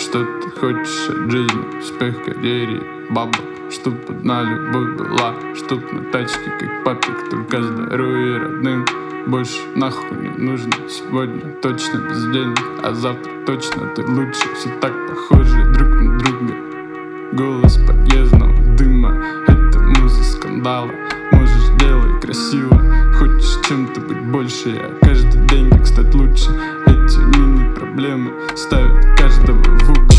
Что ты хочешь от жизни? Успех, карьере, баба. Чтоб одна любовь была, чтоб на тачке как папик. Только здоровье родным больше нахуй не нужно. Сегодня точно без денег, а завтра точно ты лучше. Все так похожи друг на друга. Голос подъездного дыма — это муза скандала. Можешь делать красиво, хочешь чем-то быть больше. Я каждый день как стать лучше. Эти мини-проблемы ставят каждого в угол.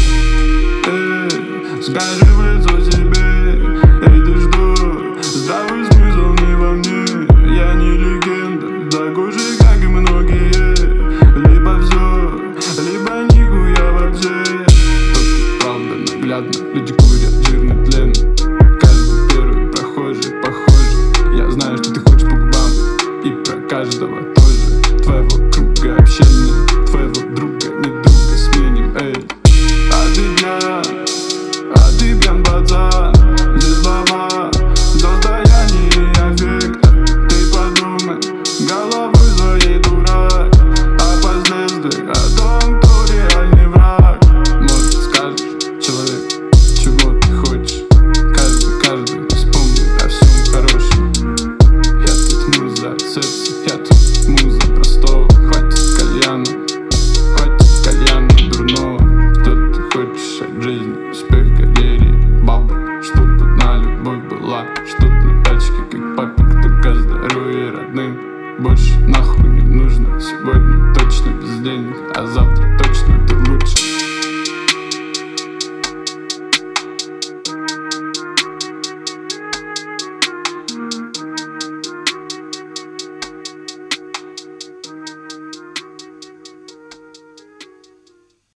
Скажи в лицо себе, эй, ты что? Здравый смысл не во мне. Я не легенда, такой же, как и многие. Либо все, либо нихуя вообще. Тут правда наглядно, люди курят жирный тлен. Каждый первый прохожий похожий. Я знаю, что ты хочешь по губам, и про каждого тоже. Твоего круга общения, твоего друга не